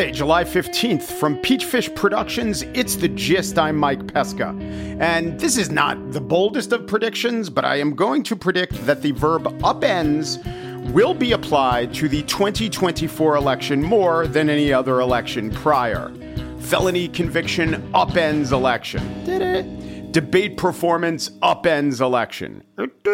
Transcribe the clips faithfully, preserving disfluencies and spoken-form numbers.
Monday, July fifteenth, from Peachfish Productions, it's The Gist. I'm Mike Pesca. And this is not the boldest of predictions, but I am going to predict that the verb upends will be applied to the twenty twenty-four election more than any other election prior. Felony conviction upends election. Did it? Debate performance upends election.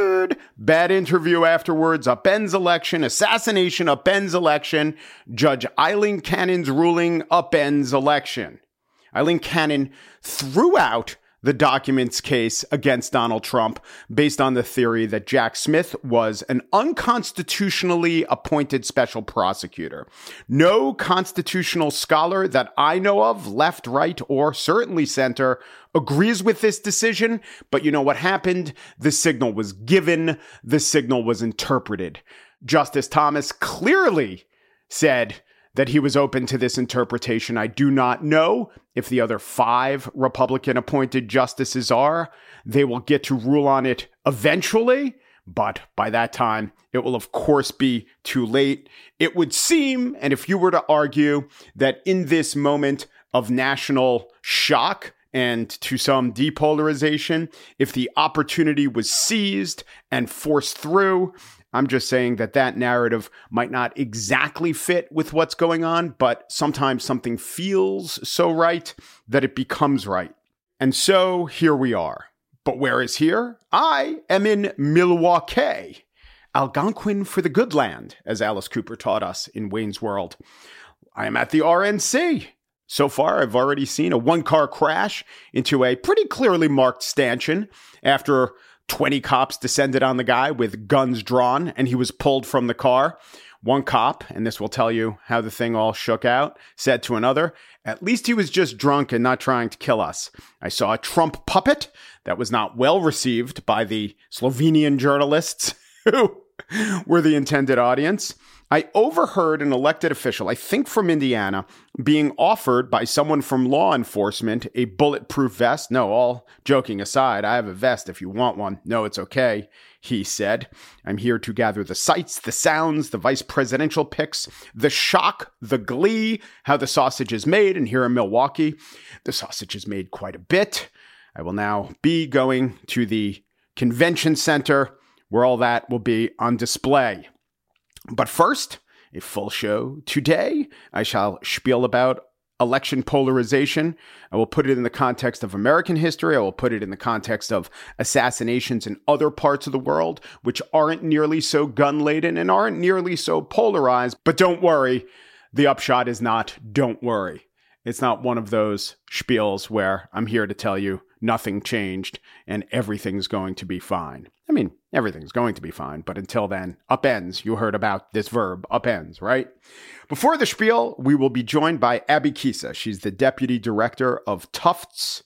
Bad interview afterwards upends election. Assassination upends election. Judge Eileen Cannon's ruling upends election. Eileen Cannon threw out the documents case against Donald Trump based on the theory that Jack Smith was an unconstitutionally appointed special prosecutor. No constitutional scholar that I know of, left, right, or certainly center, agrees with this decision. But you know what happened? The signal was given. The signal was interpreted. Justice Thomas clearly said that he was open to this interpretation. I do not know if the other five Republican-appointed justices are. They will get to rule on it eventually, but by that time, it will of course be too late. It would seem, and if you were to argue, that in this moment of national shock and to some depolarization, if the opportunity was seized and forced through, I'm just saying that that narrative might not exactly fit with what's going on, but sometimes something feels so right that it becomes right. And so here we are. But where is here? I am in Milwaukee, Algonquin for the good land, as Alice Cooper taught us in Wayne's World. I am at the R N C. So far, I've already seen a one-car crash into a pretty clearly marked stanchion after twenty cops descended on the guy with guns drawn, and he was pulled from the car. One cop, and this will tell you how the thing all shook out, said to another, "At least he was just drunk and not trying to kill us." I saw a Trump puppet that was not well received by the Slovenian journalists who were the intended audience. I overheard an elected official, I think from Indiana, being offered by someone from law enforcement a bulletproof vest. No, all joking aside, I have a vest if you want one. No, it's okay, he said. I'm here to gather the sights, the sounds, the vice presidential picks, the shock, the glee, how the sausage is made. And here in Milwaukee, the sausage is made quite a bit. I will now be going to the convention center where all that will be on display. But first, a full show today. I shall spiel about election polarization. I will put it in the context of American history. I will put it in the context of assassinations in other parts of the world, which aren't nearly so gun-laden and aren't nearly so polarized. But don't worry, the upshot is not don't worry. It's not one of those spiels where I'm here to tell you nothing changed and everything's going to be fine. I mean, everything's going to be fine, but until then, upends. You heard about this verb, upends, right? Before the spiel, we will be joined by Abby Kisa. She's the deputy director of Tufts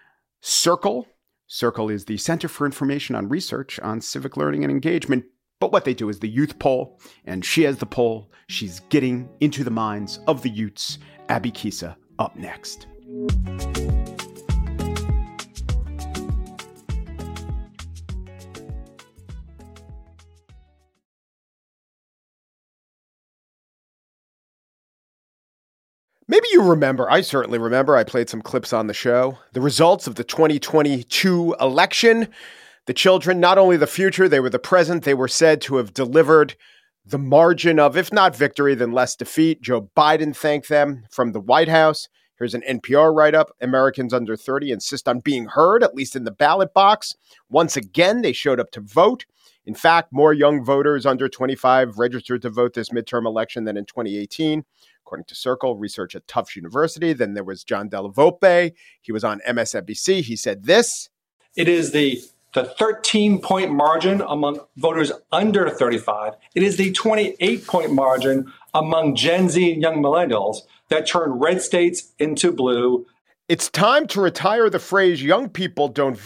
Circle. Circle is the Center for Information on Research on Civic Learning and Engagement. But what they do is the youth poll, and she has the poll. She's getting into the minds of the youths. Abby Kisa up next. Maybe you remember, I certainly remember, I played some clips on the show, the results of the twenty twenty-two election. The children, not only the future, they were the present. They were said to have delivered the margin of, if not victory, then less defeat. Joe Biden thanked them from the White House. Here's an N P R write-up. Americans under thirty insist on being heard, at least in the ballot box. Once again, they showed up to vote. In fact, more young voters under twenty-five registered to vote this midterm election than in twenty eighteen. According to Circle, research at Tufts University. Then there was John Della Volpe. He was on M S N B C. He said this. It is the the thirteen-point margin among voters under thirty-five. It is the twenty-eight-point margin among Gen Z and young millennials that turned red states into blue. It's time to retire the phrase young people don't vote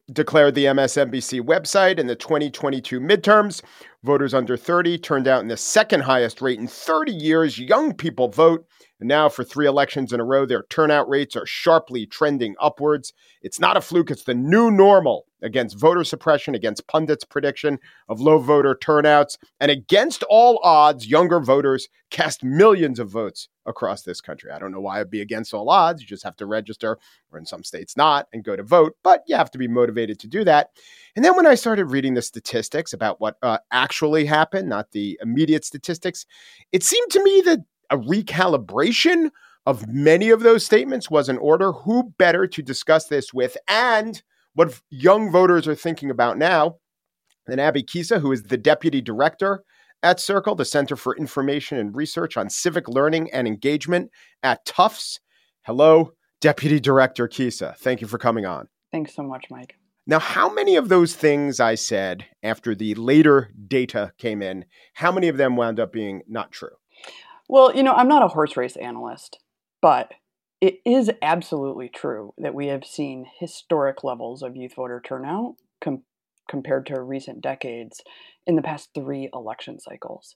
declared the M S N B C website. In the twenty twenty-two midterms, voters under thirty turned out in the second highest rate in thirty years. Young people vote. And now for three elections in a row, their turnout rates are sharply trending upwards. It's not a fluke. It's the new normal against voter suppression, against pundits' prediction of low voter turnouts, and against all odds, younger voters cast millions of votes across this country. I don't know why it'd be against all odds. You just have to register, or in some states not, and go to vote, but you have to be motivated to do that. And then when I started reading the statistics about what uh, actually happened, not the immediate statistics, it seemed to me that a recalibration of many of those statements was in order. Who better to discuss this with and what young voters are thinking about now than Abby Kisa, who is the deputy director at Circle, the Center for Information and Research on Civic Learning and Engagement at Tufts. Hello, Deputy Director Kisa. Thank you for coming on. Thanks so much, Mike. Now, how many of those things I said after the later data came in, how many of them wound up being not true? Well, you know, I'm not a horse race analyst, but it is absolutely true that we have seen historic levels of youth voter turnout com- compared to recent decades in the past three election cycles.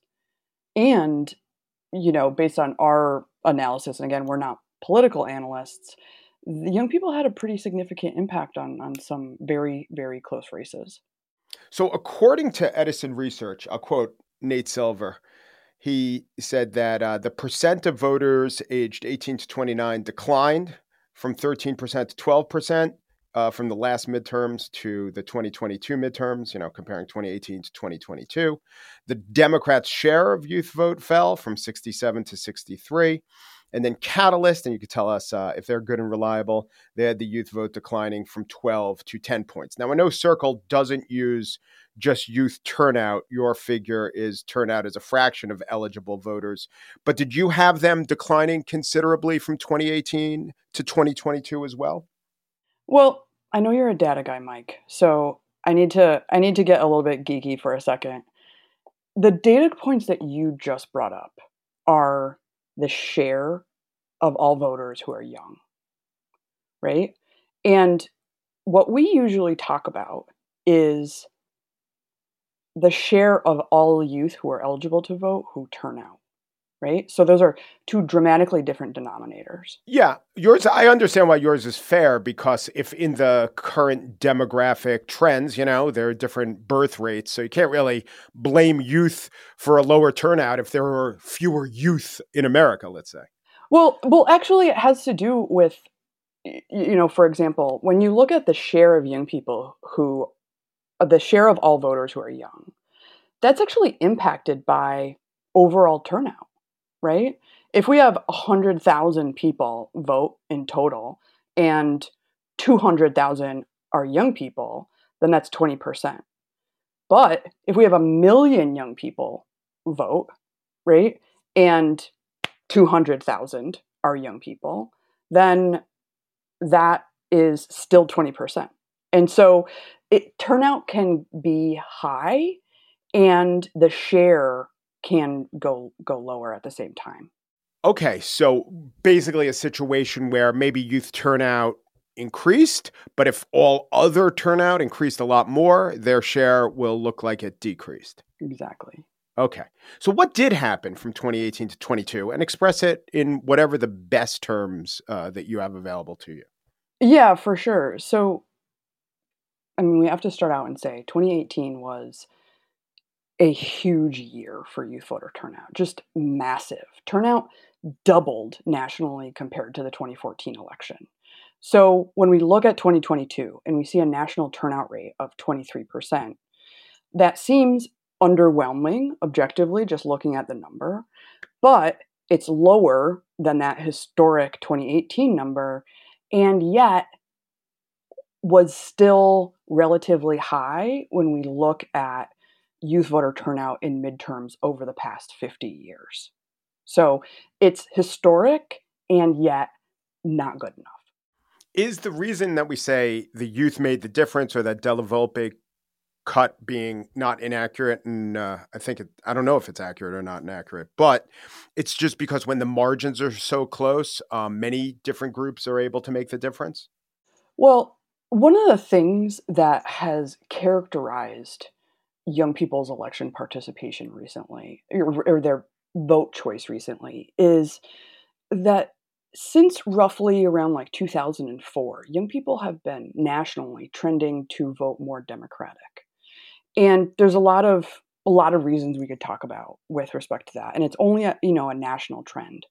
And, you know, based on our analysis, and again, we're not political analysts, the young people had a pretty significant impact on, on some very, very close races. So according to Edison Research, I'll quote Nate Silver. He said that uh, the percent of voters aged eighteen to twenty-nine declined from thirteen percent to twelve percent uh, from the last midterms to the twenty twenty-two midterms, you know, comparing twenty eighteen to twenty twenty-two. The Democrats' share of youth vote fell from sixty-seven to sixty-three. And then Catalyst, and you could tell us uh, if they're good and reliable, they had the youth vote declining from twelve to ten points. Now, I know Circle doesn't use just youth turnout. Your figure is turnout as a fraction of eligible voters. But did you have them declining considerably from twenty eighteen to twenty twenty-two as well? Well, I know you're a data guy, Mike, so I need to I need to get a little bit geeky for a second. The data points that you just brought up are the share of all voters who are young, right? And what we usually talk about is the share of all youth who are eligible to vote who turn out, right? So those are two dramatically different denominators. Yeah, yours, I understand why yours is fair, because if in the current demographic trends, you know, there are different birth rates, so you can't really blame youth for a lower turnout if there are fewer youth in America, let's say. Well, well, actually, it has to do with, you know, for example, when you look at the share of young people who, the share of all voters who are young, that's actually impacted by overall turnout, right? If we have one hundred thousand people vote in total and two hundred thousand are young people, then that's twenty percent. But if we have a million young people vote, right, and two hundred thousand are young people, then that is still twenty percent. And so it, turnout can be high and the share can go go lower at the same time. Okay, so basically a situation where maybe youth turnout increased, but if all other turnout increased a lot more, their share will look like it decreased. Exactly. Okay. So what did happen from twenty eighteen to twenty-two, and express it in whatever the best terms uh, that you have available to you? Yeah, for sure. So, I mean, we have to start out and say twenty eighteen was a huge year for youth voter turnout, just massive. Turnout doubled nationally compared to the twenty fourteen election. So when we look at twenty twenty-two and we see a national turnout rate of twenty-three percent, that seems underwhelming, objectively, just looking at the number, but it's lower than that historic twenty eighteen number, and yet was still relatively high when we look at youth voter turnout in midterms over the past fifty years. So it's historic and yet not good enough. Is the reason that we say the youth made the difference, or that Della Volpe cut being not inaccurate, and uh, I think it, I don't know if it's accurate or not inaccurate, but it's just because when the margins are so close, um, many different groups are able to make the difference? Well, one of the things that has characterized young people's election participation recently, or, or their vote choice recently, is that since roughly around like two thousand four, young people have been nationally trending to vote more Democratic. And there's a lot of a lot of reasons we could talk about with respect to that. And it's only a, you know, a national trend.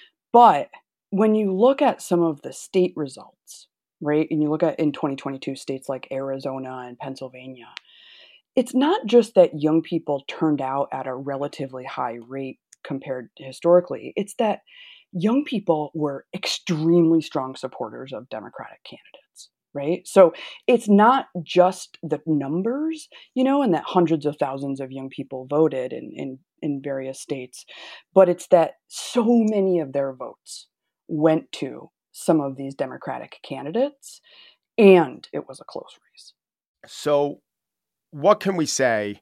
But when you look at some of the state results, right, and you look at in twenty twenty-two states like Arizona and Pennsylvania, it's not just that young people turned out at a relatively high rate compared to historically. It's that young people were extremely strong supporters of Democratic candidates, right? So it's not just the numbers, you know, and that hundreds of thousands of young people voted in, in, in various states, but it's that so many of their votes went to some of these Democratic candidates, and it was a close race. So what can we say,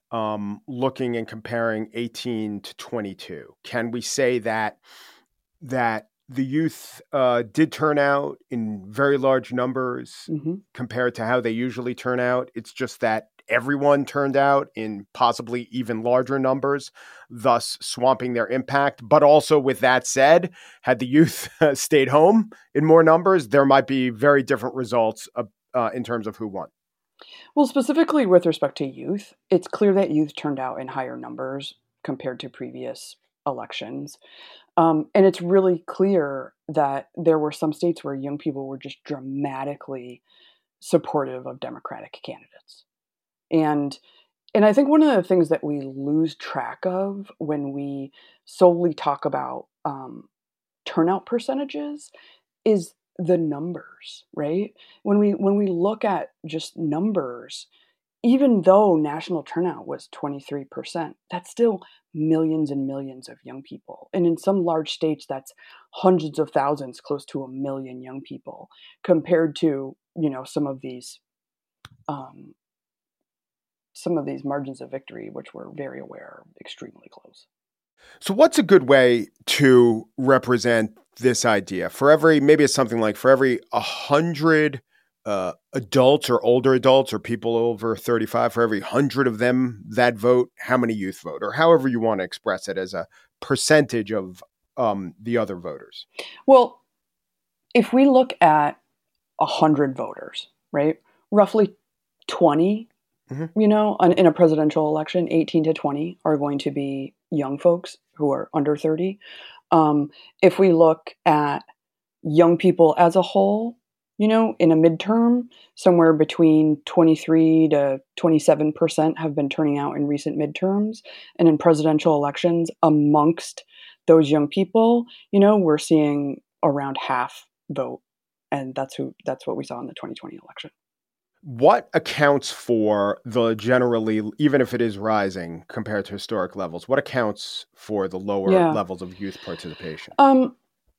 um, looking and comparing eighteen to twenty-two? Can we say that that the youth uh, did turn out in very large numbers mm-hmm. compared to how they usually turn out? It's just that everyone turned out in possibly even larger numbers, thus swamping their impact. But also, with that said, had the youth stayed home in more numbers, there might be very different results uh, uh, in terms of who won. Well, specifically with respect to youth, it's clear that youth turned out in higher numbers compared to previous elections. Um, and it's really clear that there were some states where young people were just dramatically supportive of Democratic candidates. And and I think one of the things that we lose track of when we solely talk about um, turnout percentages is the numbers, right? When we when we look at just numbers, even though national turnout was twenty-three percent, that's still millions and millions of young people. And in some large states, that's hundreds of thousands, close to a million young people, compared to, you know, some of these um, some of these margins of victory, which we're very aware are extremely close. So what's a good way to represent this idea? For every, maybe it's something like for every one hundred uh, adults or older adults or people over thirty-five, for every one hundred of them that vote, how many youth vote? Or however you want to express it as a percentage of um, the other voters. Well, if we look at one hundred voters, right, roughly twenty, mm-hmm. you know, in a presidential election, eighteen to twenty are going to be young folks who are under thirty. Um, if we look at young people as a whole, you know, in a midterm, somewhere between twenty-three to twenty-seven percent have been turning out in recent midterms. And in presidential elections, amongst those young people, you know, we're seeing around half vote. And that's who that's what we saw in the twenty twenty election. What accounts for the generally, even if it is rising compared to historic levels, what accounts for the lower yeah. levels of youth participation? Um,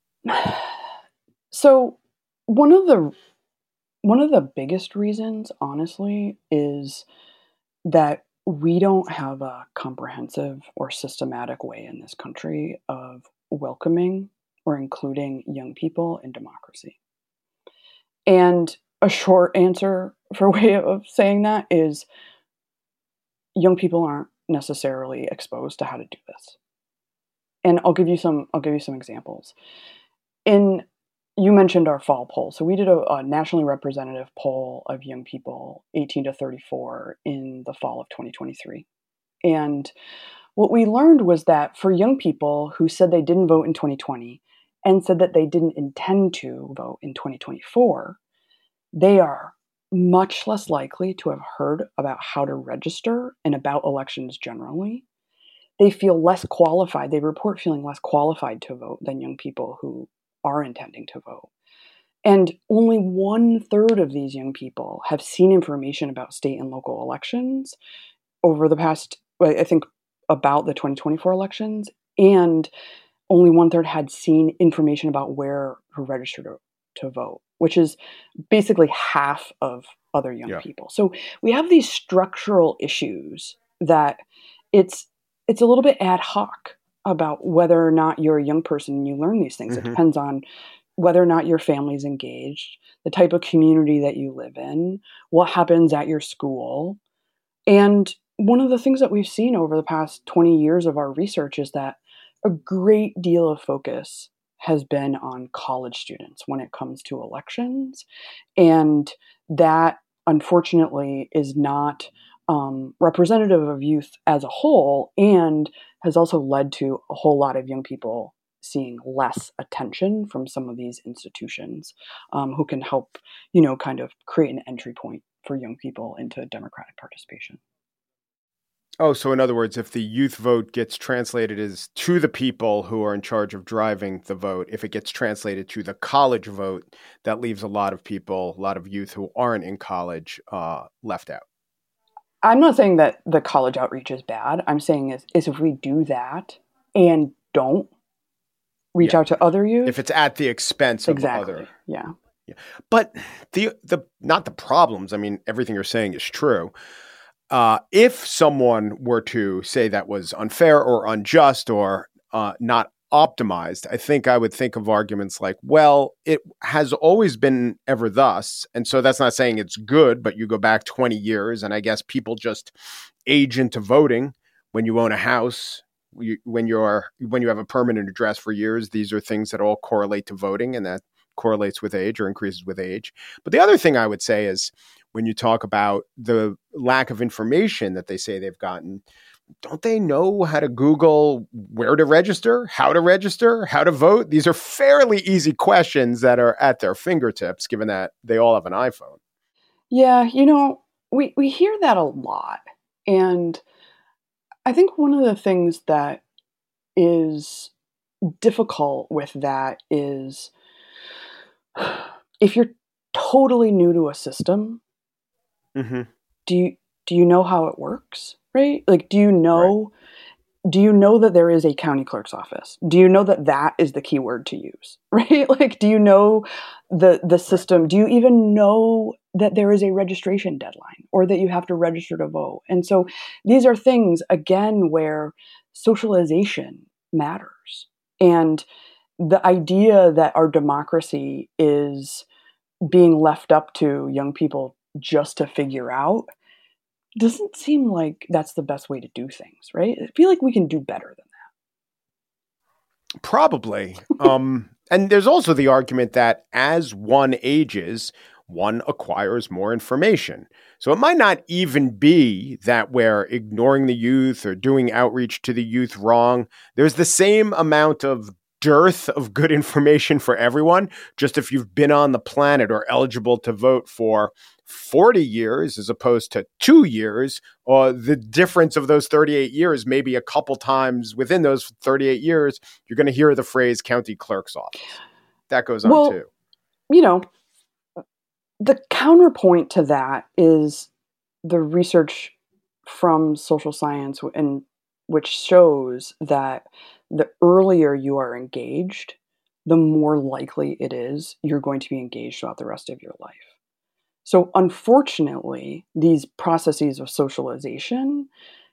so one of the one of the biggest reasons, honestly, is that we don't have a comprehensive or systematic way in this country of welcoming or including young people in democracy. And a short answer for way of saying that is young people aren't necessarily exposed to how to do this. And I'll give you some I'll give you some examples. In you mentioned our fall poll. So we did a, a nationally representative poll of young people eighteen to thirty-four in the fall of twenty twenty-three. And what we learned was that for young people who said they didn't vote in twenty twenty and said that they didn't intend to vote in twenty twenty-four, they are much less likely to have heard about how to register and about elections generally. They feel less qualified. They report feeling less qualified to vote than young people who are intending to vote. And only one third of these young people have seen information about state and local elections over the past, I think, about the twenty twenty-four elections. And only one third had seen information about where to register to, to vote, which is basically half of other young yeah. people. So we have these structural issues that it's it's a little bit ad hoc about whether or not you're a young person and you learn these things. Mm-hmm. It depends on whether or not your family's engaged, the type of community that you live in, what happens at your school. And one of the things that we've seen over the past twenty years of our research is that a great deal of focus has been on college students when it comes to elections. And that, unfortunately, is not um, representative of youth as a whole, and has also led to a whole lot of young people seeing less attention from some of these institutions um, who can help, you know, kind of create an entry point for young people into democratic participation. Oh, so in other words, if the youth vote gets translated as to the people who are in charge of driving the vote, if it gets translated to the college vote, that leaves a lot of people, a lot of youth who aren't in college uh, left out. I'm not saying that the college outreach is bad. I'm saying is, is if we do that and don't reach Yeah. out to other youth. If it's at the expense of exactly. other. Yeah. Yeah. But the the not the problems. I mean, everything you're saying is true. Uh, if someone were to say that was unfair or unjust or uh, not optimized, I think I would think of arguments like, well, it has always been ever thus. And so that's not saying it's good, but you go back twenty years and I guess people just age into voting. When you own a house, you, when you're when you have a permanent address for years, these are things that all correlate to voting, and that correlates with age or increases with age. But the other thing I would say is when you talk about the lack of information that they say they've gotten, don't they know how to Google where to register, how to register, how to vote? These are fairly easy questions that are at their fingertips, given that they all have an iPhone. Yeah, you know, we, we hear that a lot. And I think one of the things that is difficult with that is if you're totally new to a system, mm-hmm. do you do you know how it works? Right? Like, do you know right. do you know that there is a county clerk's office? Do you know that that is the keyword to use? Right? Like, do you know the the system? Right. Do you even know that there is a registration deadline or that you have to register to vote? And so these are things, again, where socialization matters. And the idea that our democracy is being left up to young people just to figure out doesn't seem like that's the best way to do things, right? I feel like we can do better than that. Probably. um, and there's also the argument that as one ages, one acquires more information. So it might not even be that we're ignoring the youth or doing outreach to the youth wrong. There's the same amount of dearth of good information for everyone. Just if you've been on the planet or eligible to vote for forty years as opposed to two years, or the difference of those thirty-eight years, maybe a couple times within those thirty-eight years, you're going to hear the phrase county clerk's office. That goes on well, too. You know, the counterpoint to that is the research from social science, and which shows that the earlier you are engaged, the more likely it is you're going to be engaged throughout the rest of your life. So unfortunately, these processes of socialization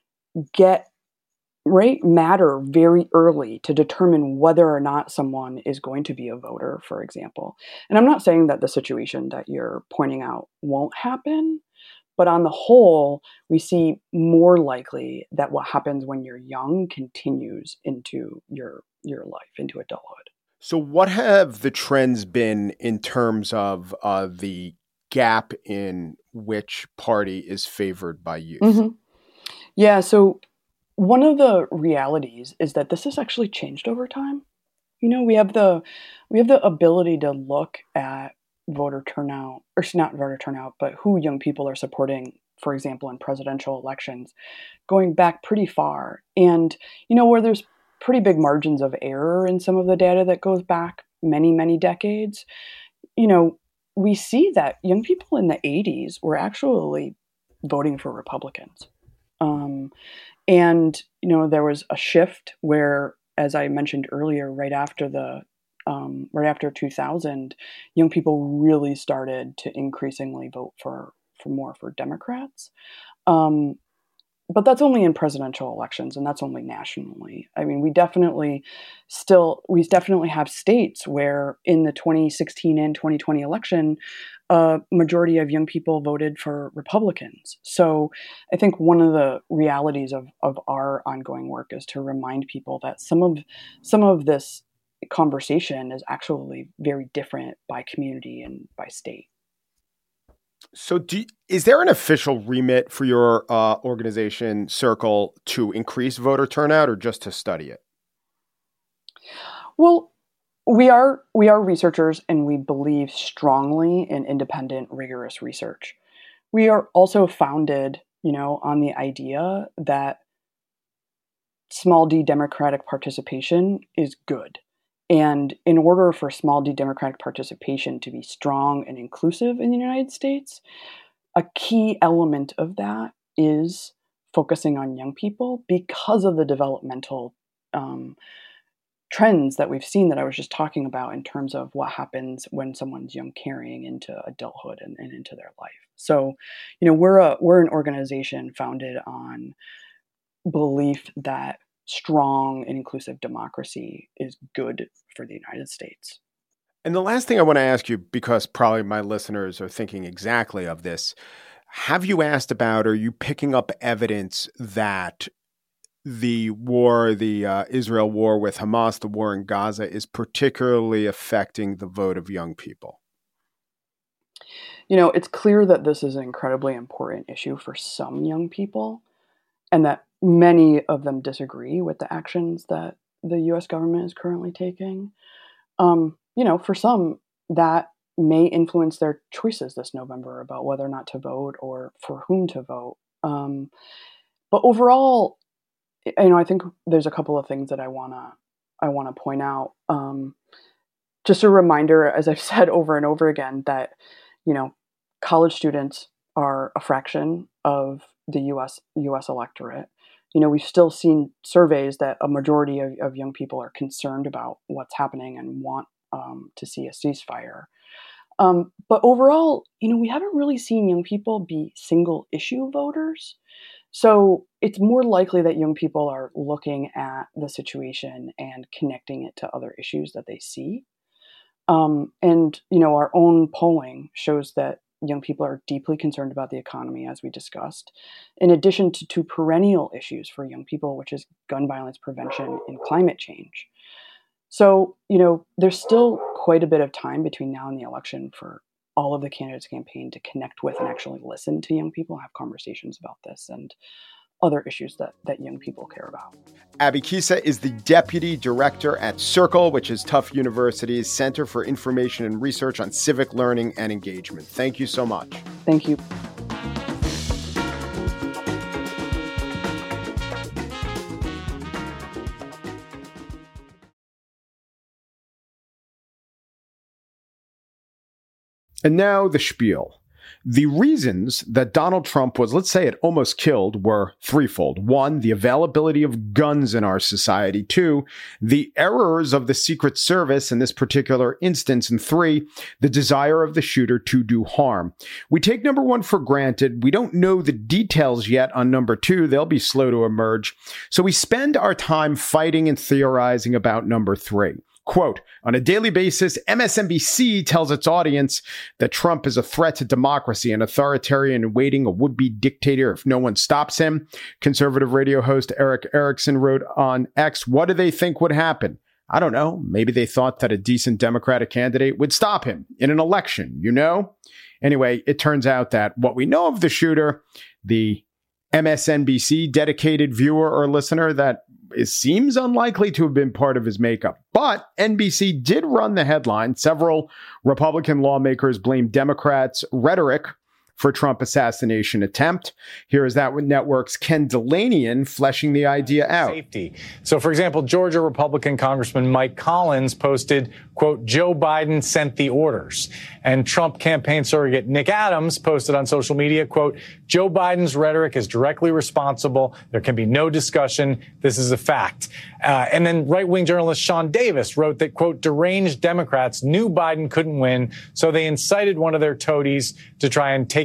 get right matter very early to determine whether or not someone is going to be a voter, for example. And I'm not saying that the situation that you're pointing out won't happen, but on the whole, we see more likely that what happens when you're young continues into your your life, into adulthood. So what have the trends been in terms of uh, the gap in which party is favored by youth? Mm-hmm. Yeah, so one of the realities is that this has actually changed over time. You know, we have the we have the ability to look at voter turnout, or not voter turnout, but who young people are supporting, for example, in presidential elections, going back pretty far. And, you know, where there's pretty big margins of error in some of the data that goes back many, many decades, you know, we see that young people in the eighties were actually voting for Republicans. Um, and, you know, there was a shift where, as I mentioned earlier, right after the Um, right after two thousand, young people really started to increasingly vote for, for more for Democrats. Um, but that's only in presidential elections, and that's only nationally. I mean, we definitely still, we definitely have states where in the twenty sixteen and twenty twenty election, a majority of young people voted for Republicans. So I think one of the realities of, of our ongoing work is to remind people that some of some of this conversation is actually very different by community and by state. So do you, is there an official remit for your uh, organization, Circle, to increase voter turnout or just to study it? Well, we are we are researchers, and we believe strongly in independent, rigorous research. We are also founded, you know, on the idea that small d democratic participation is good. And in order for small d democratic participation to be strong and inclusive in the United States, a key element of that is focusing on young people because of the developmental um, trends that we've seen that I was just talking about in terms of what happens when someone's young carrying into adulthood and, and into their life. So, you know, we're a we're an organization founded on belief that strong and inclusive democracy is good for the United States. And the last thing I want to ask you, because probably my listeners are thinking exactly of this, have you asked about, are you picking up evidence that the war, the uh, Israel war with Hamas, the war in Gaza, is particularly affecting the vote of young people? You know, it's clear that this is an incredibly important issue for some young people, and that many of them disagree with the actions that the U S government is currently taking. Um, you know, for some, that may influence their choices this November about whether or not to vote or for whom to vote. Um, but overall, you know, I think there's a couple of things that I wanna I wanna point out. Um, just a reminder, as I've said over and over again, that you know, college students are a fraction of the U S U S electorate. You know, we've still seen surveys that a majority of, of young people are concerned about what's happening and want um, to see a ceasefire. Um, but overall, you know, we haven't really seen young people be single issue voters. So it's more likely that young people are looking at the situation and connecting it to other issues that they see. Um, and, you know, our own polling shows that young people are deeply concerned about the economy, as we discussed, in addition to two perennial issues for young people, which is gun violence prevention and climate change. So, you know, there's still quite a bit of time between now and the election for all of the candidates' campaign to connect with and actually listen to young people, have conversations about this and other issues that, that young people care about. Abby Kisa is the Deputy Director at Circle, which is Tufts University's Center for Information and Research on Civic Learning and Engagement. Thank you so much. Thank you. And now the spiel. The reasons that Donald Trump was, let's say it almost killed, were threefold. One, the availability of guns in our society. Two, the errors of the Secret Service in this particular instance. And three, the desire of the shooter to do harm. We take number one for granted. We don't know the details yet on number two. They'll be slow to emerge. So we spend our time fighting and theorizing about number three. Quote, on a daily basis, M S N B C tells its audience that Trump is a threat to democracy, an authoritarian in waiting, a would-be dictator if no one stops him. Conservative radio host Eric Erickson wrote on X, what do they think would happen? I don't know. Maybe they thought that a decent Democratic candidate would stop him in an election, you know? Anyway, it turns out that what we know of the shooter, the M S N B C dedicated viewer or listener, that it seems unlikely to have been part of his makeup. But N B C did run the headline. Several Republican lawmakers blamed Democrats' rhetoric for Trump assassination attempt. Here is that network's Ken Delanian fleshing the idea out. Safety. So, for example, Georgia Republican Congressman Mike Collins posted, quote, Joe Biden sent the orders. And Trump campaign surrogate Nick Adams posted on social media, quote, Joe Biden's rhetoric is directly responsible. There can be no discussion. This is a fact. Uh, and then right-wing journalist Sean Davis wrote that, quote, deranged Democrats knew Biden couldn't win, so they incited one of their toadies to try and take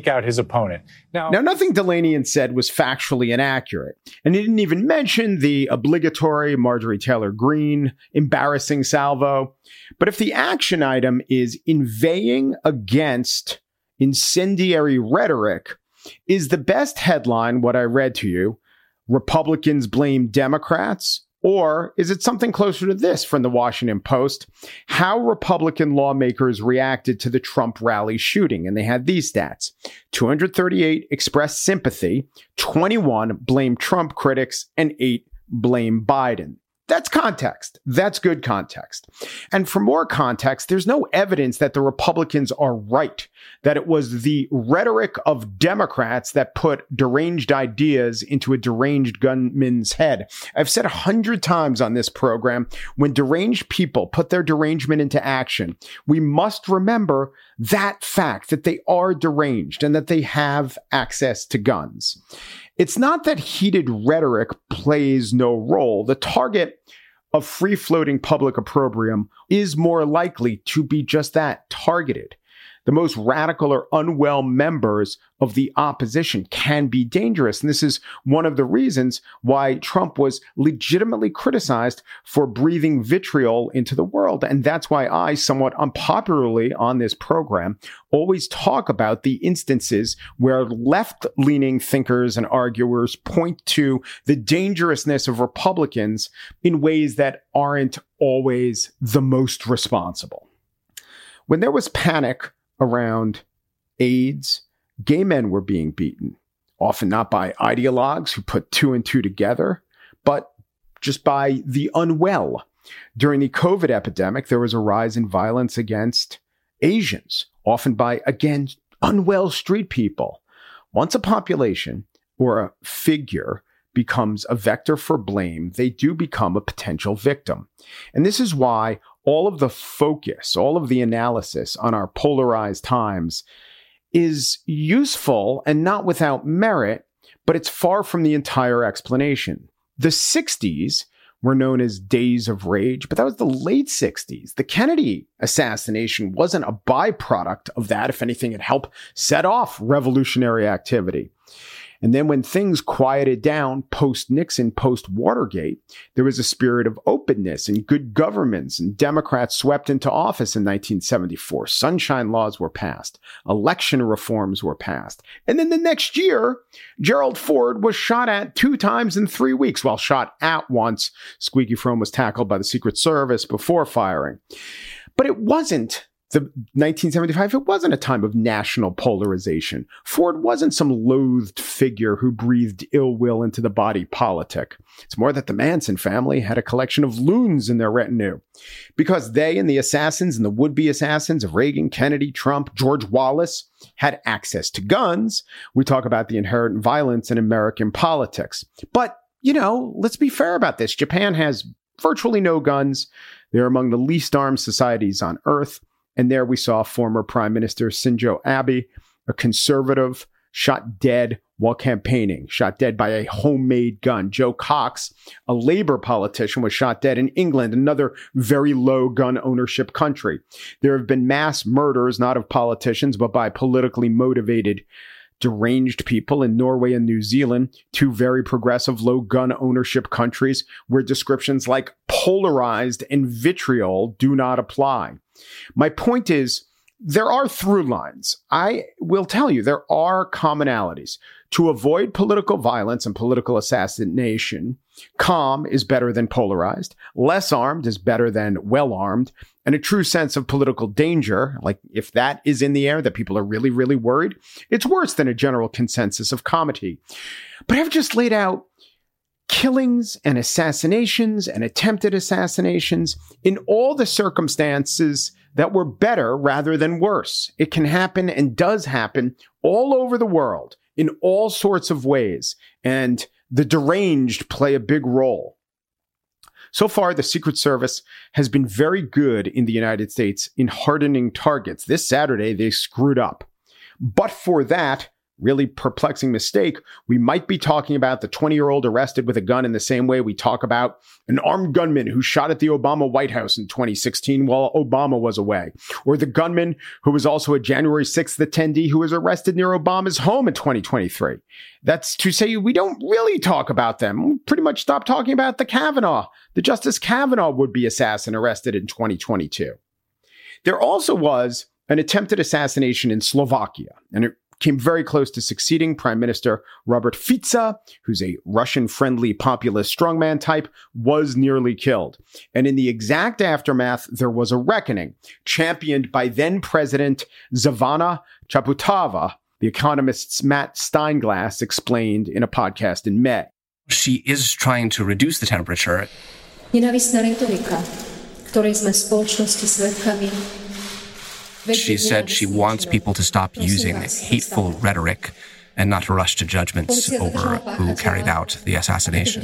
take out his opponent. Now, now, nothing Delanian said was factually inaccurate, and he didn't even mention the obligatory Marjorie Taylor Greene embarrassing salvo. But if the action item is inveighing against incendiary rhetoric, is the best headline what I read to you, Republicans blame Democrats? Or is it something closer to this from the Washington Post? How Republican lawmakers reacted to the Trump rally shooting. And they had these stats. two hundred thirty-eight expressed sympathy, twenty-one blamed Trump critics, and eight blame Biden. That's context. That's good context. And for more context, there's no evidence that the Republicans are right, that it was the rhetoric of Democrats that put deranged ideas into a deranged gunman's head. I've said a hundred times on this program, when deranged people put their derangement into action, we must remember that fact, that they are deranged and that they have access to guns. It's not that heated rhetoric plays no role. The target of free-floating public opprobrium is more likely to be just that, targeted. The most radical or unwell members of the opposition can be dangerous. And this is one of the reasons why Trump was legitimately criticized for breathing vitriol into the world. And that's why I, somewhat unpopularly on this program, always talk about the instances where left-leaning thinkers and arguers point to the dangerousness of Republicans in ways that aren't always the most responsible. When there was panic around AIDS, gay men were being beaten, often not by ideologues who put two and two together, but just by the unwell. During the COVID epidemic, there was a rise in violence against Asians, often by, again, unwell street people. Once a population or a figure becomes a vector for blame, they do become a potential victim. And this is why all of the focus, all of the analysis on our polarized times is useful and not without merit, but it's far from the entire explanation. The sixties were known as days of rage, but that was the late sixties. The Kennedy assassination wasn't a byproduct of that. If anything, it helped set off revolutionary activity. And then when things quieted down post-Nixon, post-Watergate, there was a spirit of openness and good governance, and Democrats swept into office in nineteen seventy-four. Sunshine laws were passed. Election reforms were passed. And then the next year, Gerald Ford was shot at two times in three weeks. Well, shot at once. Squeaky Fromme was tackled by the Secret Service before firing. But it wasn't the nineteen seventy-five, it wasn't a time of national polarization. Ford wasn't some loathed figure who breathed ill will into the body politic. It's more that the Manson family had a collection of loons in their retinue, because they and the assassins and the would-be assassins of Reagan, Kennedy, Trump, George Wallace had access to guns. We talk about the inherent violence in American politics. But, you know, let's be fair about this. Japan has virtually no guns. They're among the least armed societies on earth. And there we saw former Prime Minister Shinzo Abe, a conservative, shot dead while campaigning, shot dead by a homemade gun. Joe Cox, a Labour politician, was shot dead in England, another very low gun ownership country. There have been mass murders, not of politicians, but by politically motivated deranged people in Norway and New Zealand, two very progressive low gun ownership countries where descriptions like polarized and vitriol do not apply. My point is, there are through lines. I will tell you, there are commonalities. To avoid political violence and political assassination, calm is better than polarized, less armed is better than well-armed, and a true sense of political danger, like if that is in the air, that people are really, really worried, it's worse than a general consensus of comity. But I've just laid out killings and assassinations and attempted assassinations in all the circumstances that were better rather than worse. It can happen and does happen all over the world in all sorts of ways, and the deranged play a big role. So far, the Secret Service has been very good in the United States in hardening targets. This Saturday, they screwed up. But for that, really perplexing mistake, we might be talking about the twenty-year-old arrested with a gun in the same way we talk about an armed gunman who shot at the Obama White House in twenty sixteen while Obama was away, or the gunman who was also a January sixth attendee who was arrested near Obama's home in twenty twenty-three. That's to say we don't really talk about them. We pretty much stopped talking about the Kavanaugh, the Justice Kavanaugh would-be assassin arrested in twenty twenty-two. There also was an attempted assassination in Slovakia, and it came very close to succeeding. Prime Minister Robert Fico, who's a Russian-friendly populist strongman type, was nearly killed. And in the exact aftermath, there was a reckoning championed by then-President Zvezda Chaputova, The Economist's Matt Steinglass explained in a podcast in May. She is trying to reduce the temperature. Nenávistná retorika, ktorej sme spoločnosti svedkami. She said she wants people to stop using hateful rhetoric and not to rush to judgments over who carried out the assassination.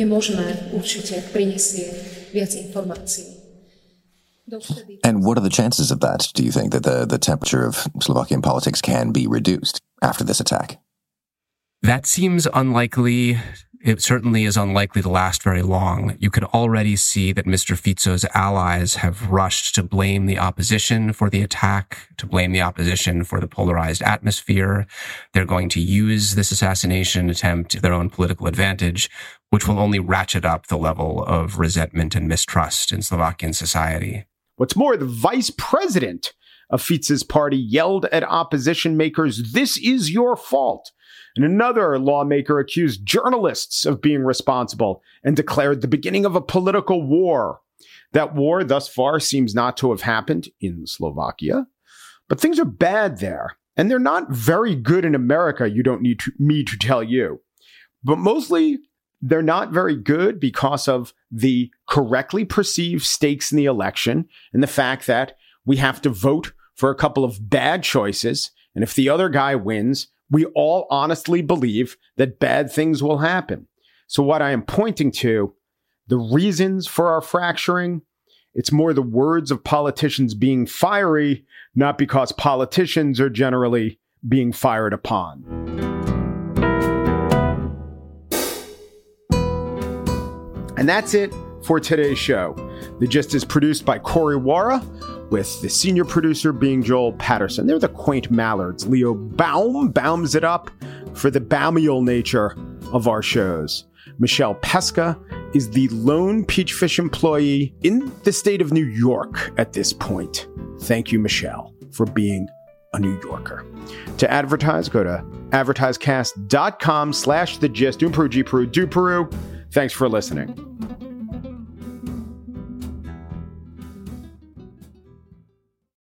And what are the chances of that, do you think, that the, the temperature of Slovakian politics can be reduced after this attack? That seems unlikely. It certainly is unlikely to last very long. You can already see that Mister Fico's allies have rushed to blame the opposition for the attack, to blame the opposition for the polarized atmosphere. They're going to use this assassination attempt to their own political advantage, which will only ratchet up the level of resentment and mistrust in Slovakian society. What's more, the vice president of Fico's party yelled at opposition makers, "This is your fault." And another lawmaker accused journalists of being responsible and declared the beginning of a political war. That war thus far seems not to have happened in Slovakia, but things are bad there. And they're not very good in America, you don't need to, me to tell you. But mostly, they're not very good because of the correctly perceived stakes in the election and the fact that we have to vote for a couple of bad choices. And if the other guy wins, we all honestly believe that bad things will happen. So what I am pointing to, the reasons for our fracturing, it's more the words of politicians being fiery, not because politicians are generally being fired upon. And that's it for today's show. The Gist is produced by Corey Wara, with the senior producer being Joel Patterson. They're the quaint mallards. Leo Baum bounds it up for the baumial nature of our shows. Michelle Pesca is the lone Peachfish employee in the state of New York at this point. Thank you, Michelle, for being a New Yorker. To advertise, go to advertisecast.com slash the gist. Doom Peru, G Peru, Do Peru. Thanks for listening.